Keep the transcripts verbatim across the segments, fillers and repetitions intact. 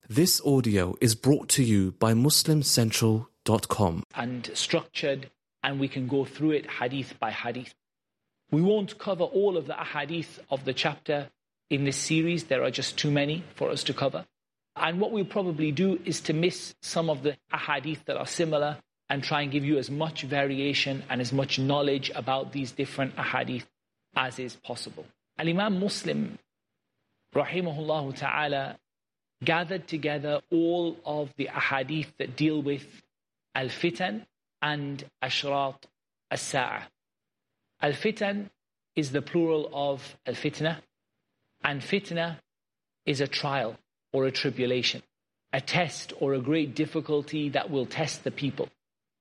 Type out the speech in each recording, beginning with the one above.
This audio is brought to you by muslim central dot com. And structured, and we can go through it hadith by hadith. We won't cover all of the ahadith of the chapter in this series. There are just too many for us to cover. And what we'll probably do is to miss some of the ahadith that are similar and try and give you as much variation and as much knowledge about these different ahadith as is possible. Al-Imam Muslim, rahimahullah ta'ala, gathered together all of the ahadith that deal with al-fitan and ashrat as-sa'ah. Al-fitan is the plural of al-fitna, and fitna is a trial or a tribulation, a test or a great difficulty that will test the people.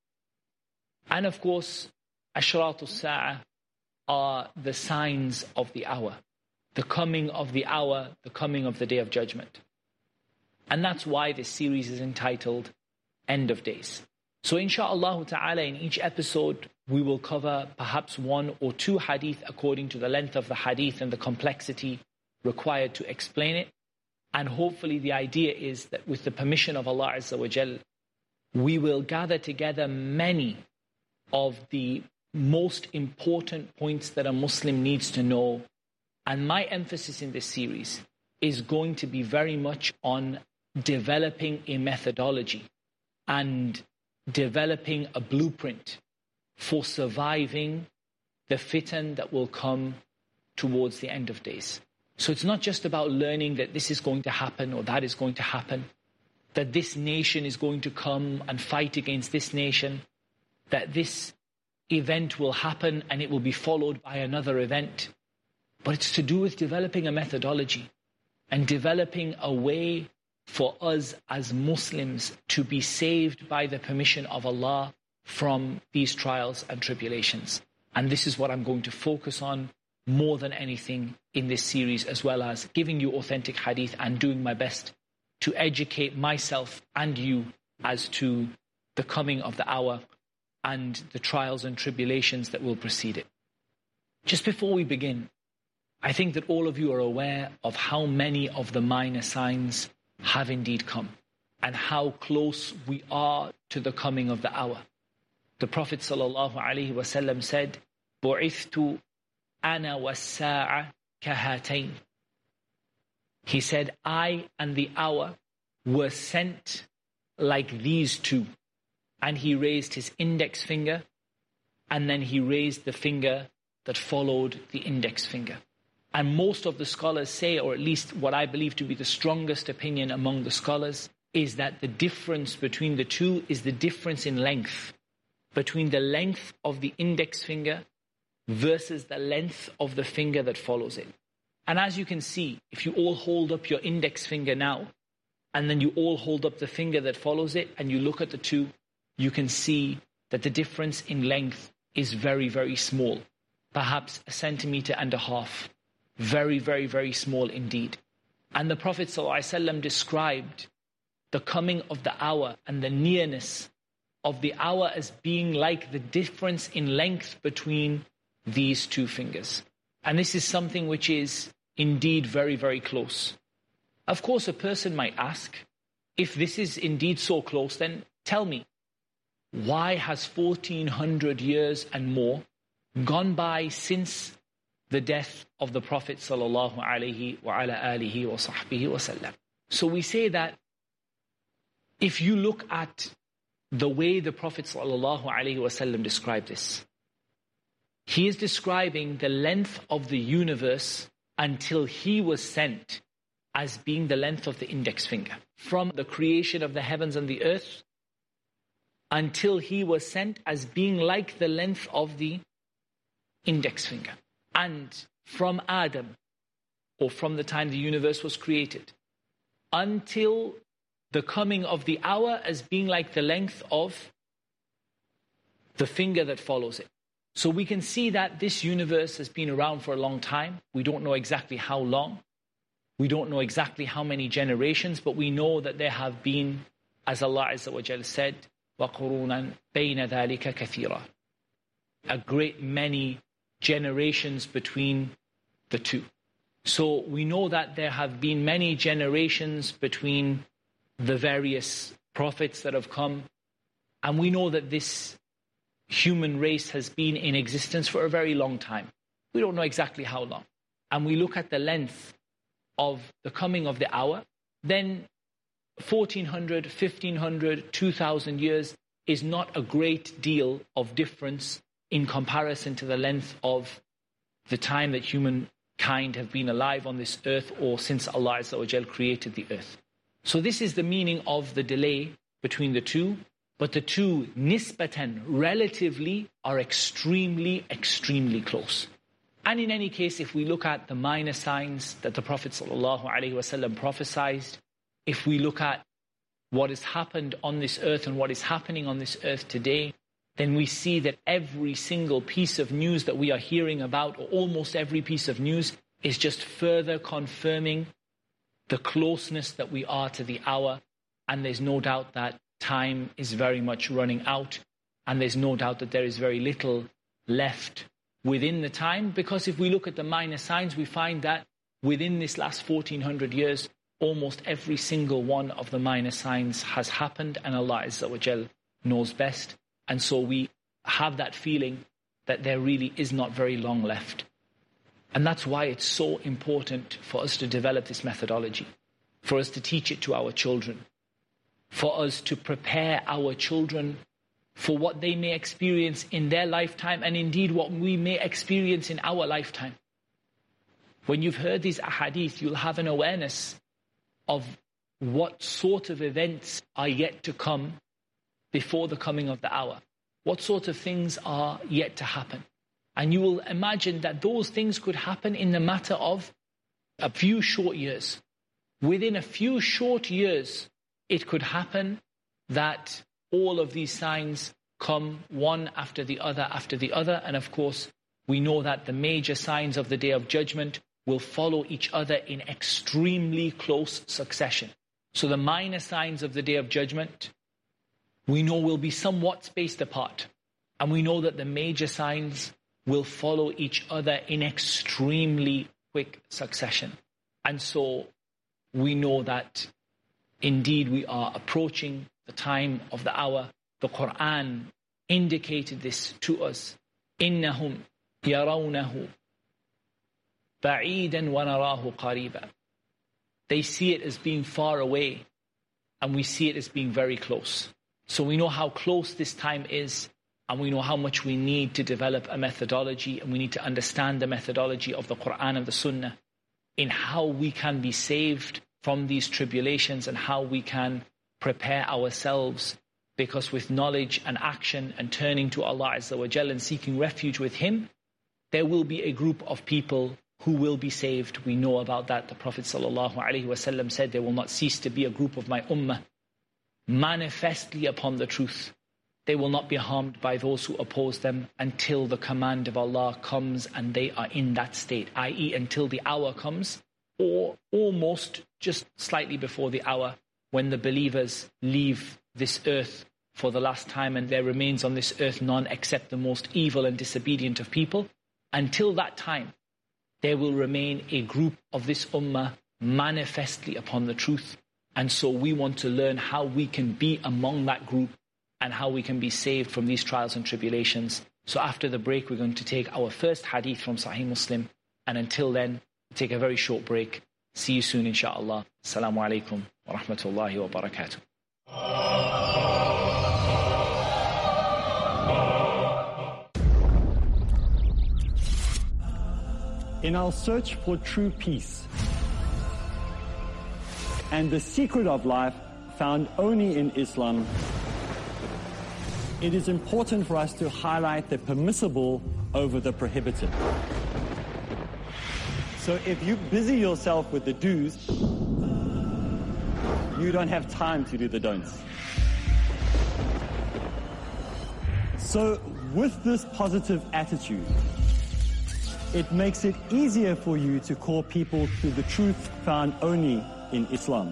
And of course, ashrat as-sa'ah are the signs of the hour, the coming of the hour, the coming of the day of judgment. And that's why this series is entitled End of Days. So insha'Allah ta'ala, in each episode, we will cover perhaps one or two hadith according to the length of the hadith and the complexity required to explain it. And hopefully the idea is that with the permission of Allah Azza wa Jal, we will gather together many of the most important points that a Muslim needs to know. And my emphasis in this series is going to be very much on developing a methodology and developing a blueprint for surviving the fitan that will come towards the end of days. So it's not just about learning that this is going to happen or that is going to happen, that this nation is going to come and fight against this nation, that this event will happen and it will be followed by another event. But it's to do with developing a methodology and developing a way for us as Muslims to be saved by the permission of Allah from these trials and tribulations. And this is what I'm going to focus on more than anything in this series, as well as giving you authentic hadith and doing my best to educate myself and you as to the coming of the hour and the trials and tribulations that will precede it. Just before we begin, I think that all of you are aware of how many of the minor signs have indeed come and how close we are to the coming of the hour. The Prophet sallallahu alaihi wasallam said, "Bu'ithtu ana was-sa'a kahatayn." He said, I and the hour were sent like these two. And he raised his index finger, and then he raised the finger that followed the index finger. And most of the scholars say, or at least what I believe to be the strongest opinion among the scholars, is that the difference between the two is the difference in length, between the length of the index finger versus the length of the finger that follows it. And as you can see, if you all hold up your index finger now, and then you all hold up the finger that follows it, and you look at the two, you can see that the difference in length is very, very small. Perhaps a centimeter and a half. Very, very, very small indeed. And the Prophet ﷺ described the coming of the hour and the nearness of the hour as being like the difference in length between these two fingers. And this is something which is indeed very, very close. Of course, a person might ask, if this is indeed so close, then tell me, why has fourteen hundred years and more gone by since the death of the Prophet sallallahu alaihi wa ala alihi wa sahbihi wa sallam? So we say that if you look at the way the Prophet sallallahu alaihi wa sallam described this, he is describing the length of the universe until he was sent as being the length of the index finger. From the creation of the heavens and the earth until he was sent as being like the length of the index finger. And from Adam, or from the time the universe was created, until the coming of the hour as being like the length of the finger that follows it. So we can see that this universe has been around for a long time. We don't know exactly how long. We don't know exactly how many generations, but we know that there have been, as Allah Azza wa Jal said, وَقُرُونًا بَيْنَ ذَلِكَ كَثِيرًا, a great many generations between the two. So we know that there have been many generations between the various prophets that have come. And we know that this human race has been in existence for a very long time. We don't know exactly how long. And we look at the length of the coming of the hour, then fourteen hundred, fifteen hundred, two thousand years is not a great deal of difference in comparison to the length of the time that humankind have been alive on this earth, or since Allah Azza wa Jal created the earth. So this is the meaning of the delay between the two. But the two, nisbatan, relatively, are extremely, extremely close. And in any case, if we look at the minor signs that the Prophet ﷺ prophesied, if we look at what has happened on this earth and what is happening on this earth today, then we see that every single piece of news that we are hearing about, or almost every piece of news, is just further confirming the closeness that we are to the hour. And there's no doubt that time is very much running out, and there's no doubt that there is very little left within the time, because if we look at the minor signs, we find that within this last fourteen hundred years, almost every single one of the minor signs has happened, and Allah Azza wa Jal knows best. And so we have that feeling that there really is not very long left. And that's why it's so important for us to develop this methodology, for us to teach it to our children, for us to prepare our children for what they may experience in their lifetime, and indeed what we may experience in our lifetime. When you've heard these ahadith, you'll have an awareness of what sort of events are yet to come before the coming of the hour. What sort of things are yet to happen. And you will imagine that those things could happen in the matter of a few short years. Within a few short years, it could happen that all of these signs come one after the other after the other. And of course, we know that the major signs of the Day of Judgment will follow each other in extremely close succession. So the minor signs of the Day of Judgment, we know will be somewhat spaced apart. And we know that the major signs will follow each other in extremely quick succession. And so we know that indeed we are approaching the time of the hour. The Quran indicated this to us. إِنَّهُمْ يَرَوْنَهُ بَعِيدًا وَنَرَاهُ قَرِيبًا. They see it as being far away, and we see it as being very close. So we know how close this time is, and we know how much we need to develop a methodology, and we need to understand the methodology of the Quran and the Sunnah in how we can be saved from these tribulations and how we can prepare ourselves, because with knowledge and action and turning to Allah Azza wa Jal and seeking refuge with Him, there will be a group of people who will be saved. We know about that. The Prophet ﷺ said, there will not cease to be a group of my ummah manifestly upon the truth. They will not be harmed by those who oppose them until the command of Allah comes and they are in that state, that is until the hour comes, or almost just slightly before the hour, when the believers leave this earth for the last time and there remains on this earth none except the most evil and disobedient of people. Until that time, there will remain a group of this ummah manifestly upon the truth. And so we want to learn how we can be among that group and how we can be saved from these trials and tribulations. So after the break, we're going to take our first hadith from Sahih Muslim. And until then, take a very short break. See you soon, inshaAllah. Assalamu alaikum wa rahmatullahi wa barakatuh. In our search for true peace and the secret of life found only in Islam, it is important for us to highlight the permissible over the prohibited. So if you busy yourself with the do's, you don't have time to do the don'ts. So with this positive attitude, it makes it easier for you to call people to the truth found only in Islam.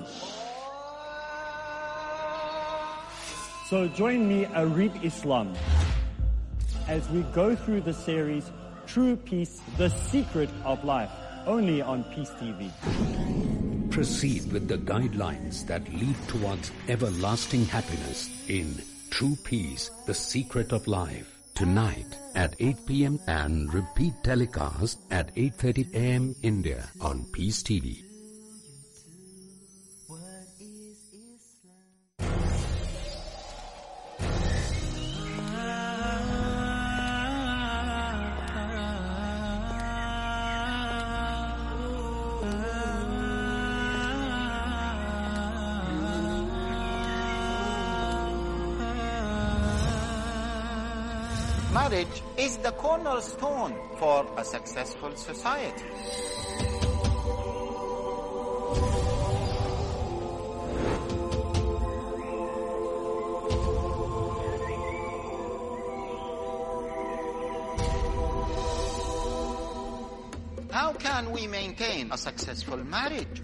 So join me, Arif Islam, as we go through the series True Peace, the Secret of Life, only on Peace T V. Proceed with the guidelines that lead towards everlasting happiness in True Peace, The Secret of Life. Tonight at eight p.m. and repeat telecast at eight thirty a.m. India on Peace T V. Marriage is the cornerstone for a successful society. How can we maintain a successful marriage?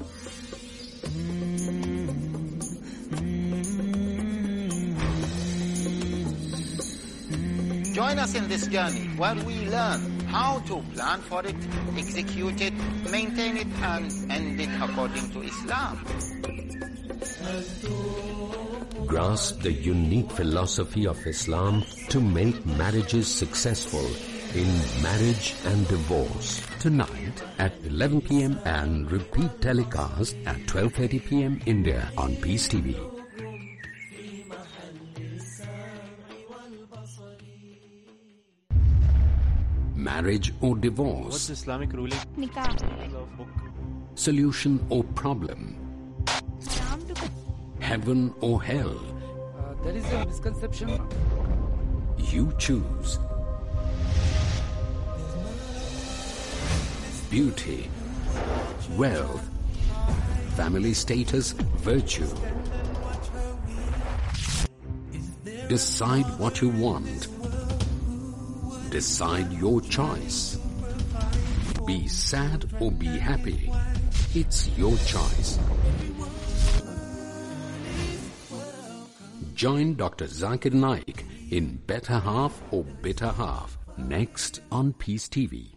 Join us in this journey where we learn how to plan for it, execute it, maintain it, and end it according to Islam. Grasp the unique philosophy of Islam to make marriages successful in Marriage and Divorce. Tonight at eleven p.m. and repeat telecast at twelve thirty p.m. India on Peace T V. Marriage or divorce? What's Islamic ruling? Nikah. Solution or problem? Heaven or hell? Uh, there is a misconception. You choose. Beauty, wealth, family status, virtue. Decide what you want. Decide your choice. Be sad or be happy. It's your choice. Join Doctor Zakir Naik in Better Half or Bitter Half next on Peace T V.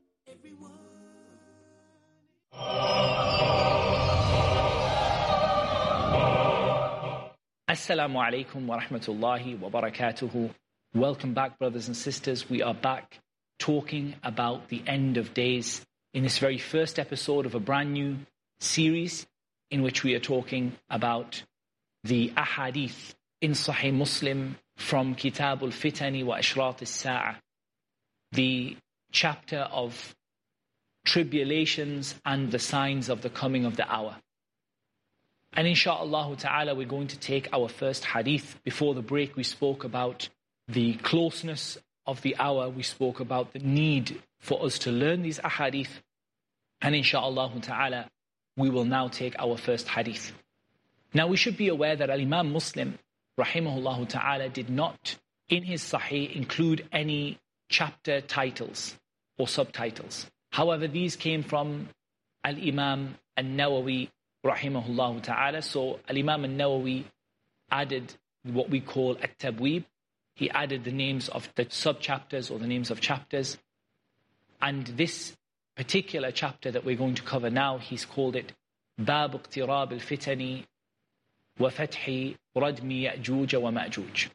Assalamu alaikum wa rahmatullahi wa barakatuhu. Welcome back, brothers and sisters. We are back talking about the end of days in this very first episode of a brand new series in which we are talking about the ahadith in Sahih Muslim from Kitab al-Fitani wa Ashrat al-Sa'ah, the chapter of tribulations and the signs of the coming of the hour. And insha'Allah ta'ala, we're going to take our first hadith. Before the break, we spoke about the closeness of the hour. We spoke about the need for us to learn these ahadith. And insha'Allah ta'ala, we will now take our first hadith. Now, we should be aware that Al-Imam Muslim, rahimahullah ta'ala, did not, in his Sahih, include any chapter titles or subtitles. However, these came from Al-Imam An-Nawawi, rahimahullah ta'ala. So Al-Imam An-Nawawi added what we call At-Tabweeb. He added the names of the sub-chapters or the names of chapters. And this particular chapter that we're going to cover now, he's called it Bab Iqtirab al-Fitani wa Fathi Radmi Ya'juj wa Ma'juj.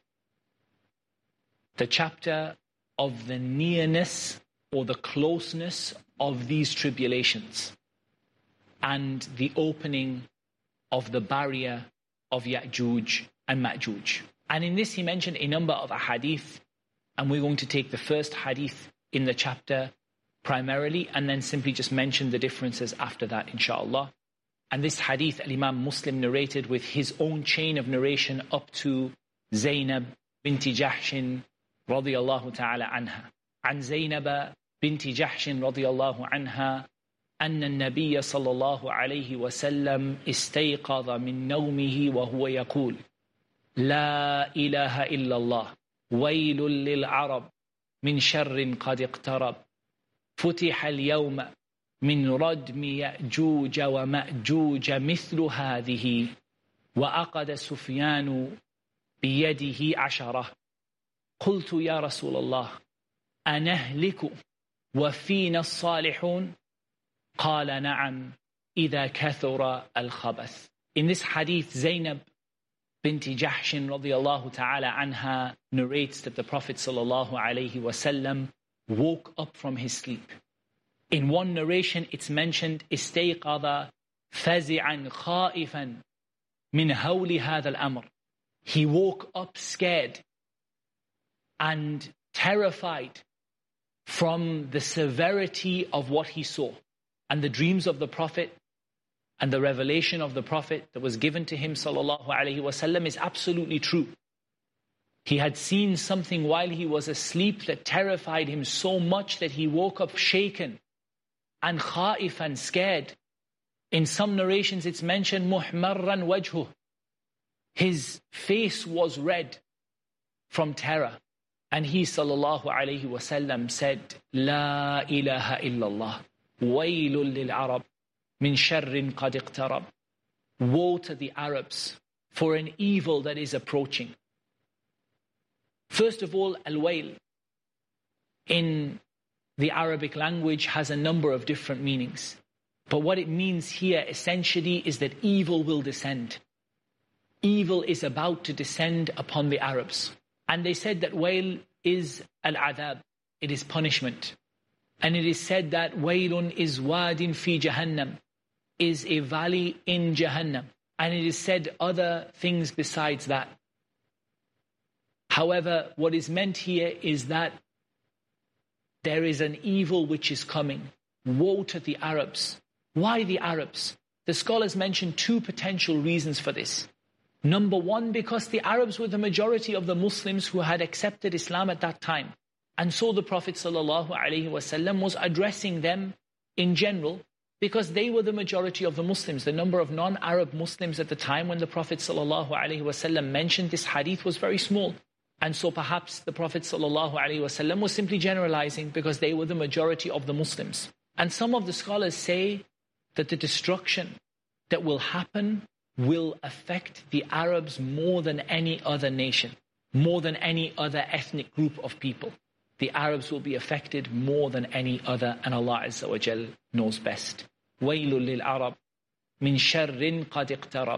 The chapter of the nearness or the closeness of these tribulations and the opening of the barrier of Ya'juj and Ma'juj. And in this he mentioned a number of ahadith, and we're going to take the first hadith in the chapter primarily and then simply just mention the differences after that, inshallah. And this hadith Al-Imam Muslim narrated with his own chain of narration up to Zainab binti Jahshin radiyallahu ta'ala anha. An Zainab binti Jahshin radiyallahu anha أن النبي صلى الله عليه وسلم استيقظ من نومه وهو يقول لا إله إلا الله ويل للعرب من شر قد اقترب فتح اليوم من ردم يأجوج ومأجوج مثل هذه وأقد سفيان بيده عشرة قلت يا رسول الله أنهلك وفينا الصالحون قال نعم إِذَا كَثُرَ الْخَبَثِ. In this hadith, Zainab binti Jahshin radiyallahu ta'ala anha narrates that the Prophet sallallahu alayhi wasallam woke up from his sleep. In one narration, it's mentioned, استيقظ فزعا خائفا من هول هذا الأمر. He woke up scared and terrified from the severity of what he saw. And the dreams of the Prophet and the revelation of the Prophet that was given to him sallallahu alaihi wasallam is absolutely true. He had seen something while he was asleep that terrified him so much that he woke up shaken and khaifan, scared. In some narrations it's mentioned muhmarran wajhuh. His face was red from terror. And he sallallahu alaihi wasallam said, La ilaha illallah, waylun lil Arab, min sharrin qad iqtarab. Woe to the Arabs for an evil that is approaching. First of all, al-wayl in the Arabic language has a number of different meanings. But what it means here essentially is that evil will descend. Evil is about to descend upon the Arabs. And they said that wayl is al-adhab, it is punishment. And it is said that waylun is wadin fi jahannam, is a valley in Jahannam. And it is said other things besides that. However, what is meant here is that there is an evil which is coming. Woe to the Arabs. Why the Arabs? The scholars mention two potential reasons for this. Number one, because the Arabs were the majority of the Muslims who had accepted Islam at that time. And so the Prophet ﷺ was addressing them in general because they were the majority of the Muslims. The number of non-Arab Muslims at the time when the Prophet ﷺ mentioned this hadith was very small. And so perhaps the Prophet ﷺ was simply generalizing because they were the majority of the Muslims. And some of the scholars say that the destruction that will happen will affect the Arabs more than any other nation, more than any other ethnic group of people. The Arabs will be affected more than any other, and Allah Azza wa Jal knows best. وَيْلٌ لِلْعَرَبِ مِنْ شَرٍّ قَدْ اقْتَرَبَ.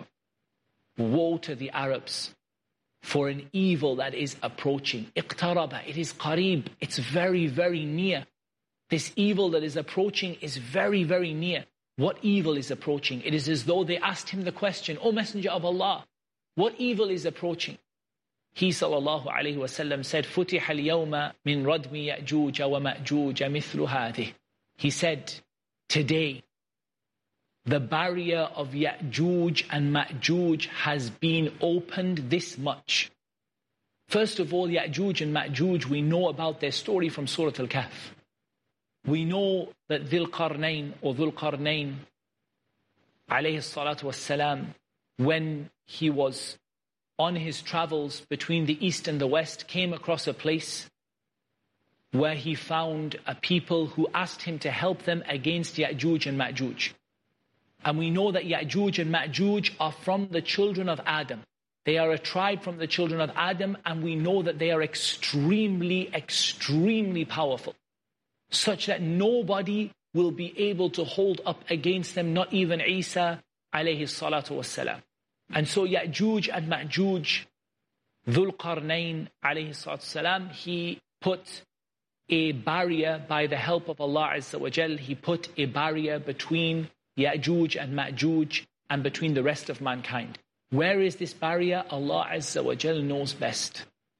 Woe to the Arabs for an evil that is approaching. اقترب, it is qareeb, it's very, very near. This evil that is approaching is very, very near. What evil is approaching? It is as though they asked him the question, O Messenger of Allah, what evil is approaching? He sallallahu alayhi wa sallam said, فُتِحَ الْيَوْمَ مِنْ رَدْمِ يَأْجُوجَ وَمَأْجُوجَ مِثْلُ هَذِهِ. He said, today, the barrier of Ya'juj and Ma'juj has been opened this much. First of all, Ya'juj and Ma'juj, we know about their story from Surah Al-Kahf. We know that Dhul Qarnayn or Dhul Qarnayn alayhi salatu wassalam, when he was on his travels between the east and the west, came across a place where he found a people who asked him to help them against Ya'juj and Ma'juj. And we know that Ya'juj and Ma'juj are from the children of Adam. They are a tribe from the children of Adam, and we know that they are extremely, extremely powerful, such that nobody will be able to hold up against them, not even Isa alayhi salatu wassalam. And so Ya'juj and Ma'juj, Dhul Qarnayn alayhi salatu wassalam, he put a barrier by the help of Allah Azza wa Jal. He put a barrier between Ya'juj and Ma'juj and between the rest of mankind. Where is this barrier? Allah Azza wa Jal knows best.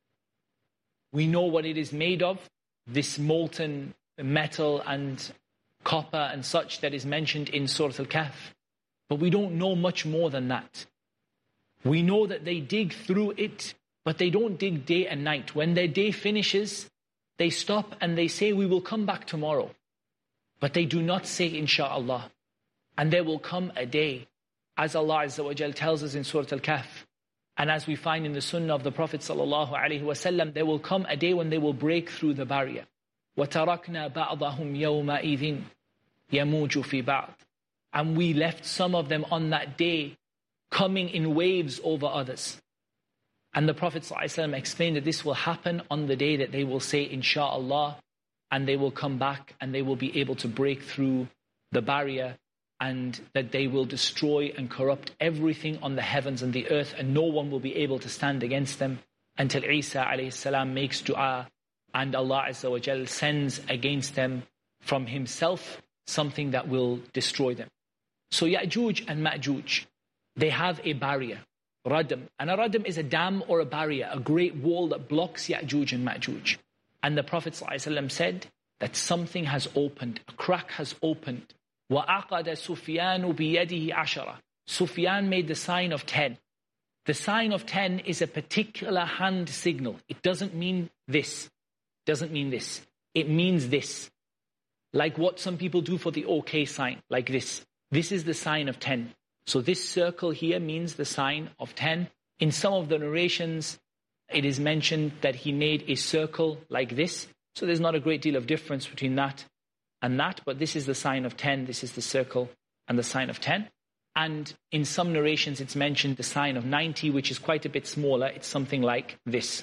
We know what it is made of, this molten metal and copper and such that is mentioned in Surah Al-Kahf. But we don't know much more than that. We know that they dig through it, but they don't dig day and night. When their day finishes, they stop and they say, we will come back tomorrow. But they do not say, insha'Allah. And there will come a day, as Allah Azza wa Jal tells us in Surah Al-Kahf, and as we find in the Sunnah of the Prophet Sallallahu Alaihi Wasallam, there will come a day when they will break through the barrier. وَتَرَكْنَا بَعْضَهُمْ يَوْمَئِذٍ يَمُوجُ فِي بَعْضٍ. And we left some of them on that day coming in waves over others. And the Prophet ﷺ explained that this will happen on the day that they will say, insha'Allah, and they will come back and they will be able to break through the barrier and that they will destroy and corrupt everything on the heavens and the earth, and no one will be able to stand against them until Isa alayhi salam makes dua and Allah Azza wa Jal sends against them from himself something that will destroy them. So Ya'juj and Ma'juj, they have a barrier, radam. And a radam is a dam or a barrier, a great wall that blocks Ya'juj and Ma'juj. And the Prophet ﷺ said that something has opened, a crack has opened. وَأَقَدَ سُفْيَانُ بِيَدِهِ عَشَرًا. Sufyan made the sign of ten. The sign of ten is a particular hand signal. It doesn't mean this. It doesn't mean this. It means this. Like what some people do for the OK sign, like this. This is the sign of ten. So this circle here means the sign of ten. In some of the narrations, it is mentioned that he made a circle like this. So there's not a great deal of difference between that and that, but this is the sign of ten, this is the circle and the sign of ten. And in some narrations it's mentioned the sign of ninety, which is quite a bit smaller. It's something like this.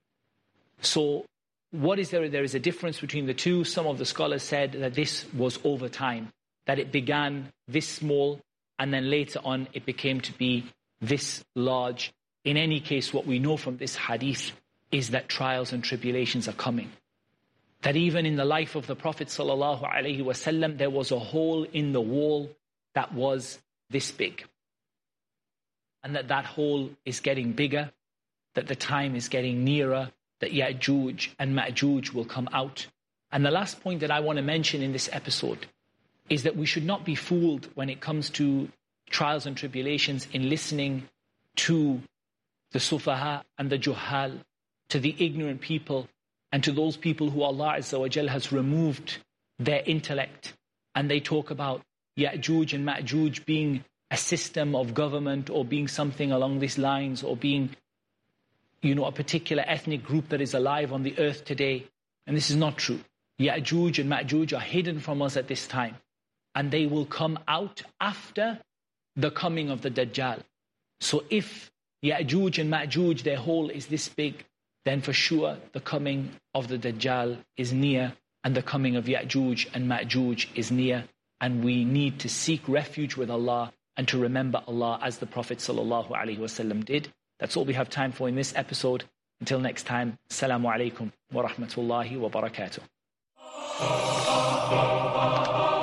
So what is there? There is a difference between the two. Some of the scholars said that this was over time, that it began this small and then later on it became to be this large. In any case, what we know from this hadith is that trials and tribulations are coming. That even in the life of the Prophet ﷺ, there was a hole in the wall that was this big. And that that hole is getting bigger, that the time is getting nearer, that Ya'juj and Ma'juj will come out. And the last point that I want to mention in this episode is that we should not be fooled when it comes to trials and tribulations in listening to the sufaha and the juhal, to the ignorant people, and to those people who Allah Azza wa Jal has removed their intellect. And they talk about Ya'juj and Ma'juj being a system of government or being something along these lines, or being, you know, a particular ethnic group that is alive on the earth today. And this is not true. Ya'juj and Ma'juj are hidden from us at this time. And they will come out after the coming of the Dajjal. So if Ya'juj and Ma'juj, their hole is this big, then for sure the coming of the Dajjal is near, and the coming of Ya'juj and Ma'juj is near. And we need to seek refuge with Allah and to remember Allah as the Prophet ﷺ did. That's all we have time for in this episode. Until next time, Assalamu alaikum wa rahmatullahi wa barakatuh.